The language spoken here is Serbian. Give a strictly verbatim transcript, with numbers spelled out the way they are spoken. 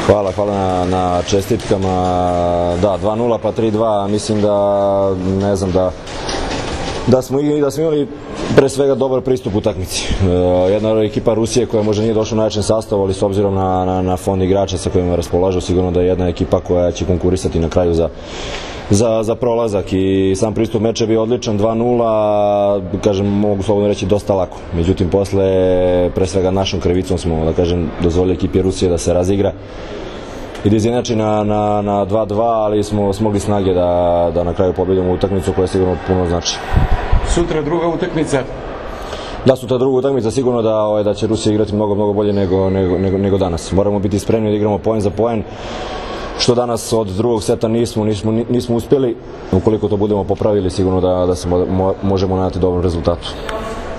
Hvala, hvala na, na čestitkama. Da, dva nula pa tri dva, mislim da, ne znam, da, da, smo, da smo imali pre svega dobar pristup utakmici. Jedna ekipa Rusije koja možda nije došla u najjačem sastavu, ali s obzirom na, na, na fond igrača sa kojima raspolažu, sigurno da je jedna ekipa koja će konkurisati na kraju za, za, za prolazak i sam pristup meča je bio odličan, dva nula, kažem, mogu slobodno reći dosta lako. Međutim, posle, pre svega našom krivicom smo, da kažem, dozvolili ekipi Rusije da se razigra i da izjednači na, na, na dva dva, ali smo smogli snage da, da na kraju pobedimo utakmicu koja sigurno puno znači. Sutra druga utakmica? Da, sutra druga utakmica, sigurno da, ovaj, da će Rusija igrati mnogo, mnogo bolje nego, nego, nego, nego danas. Moramo biti spremni da igramo poen za poen, što danas od drugog seta nismo, nismo, nismo uspjeli. Ukoliko to budemo popravili, sigurno da, da se mo, možemo nadati dobrom rezultatu.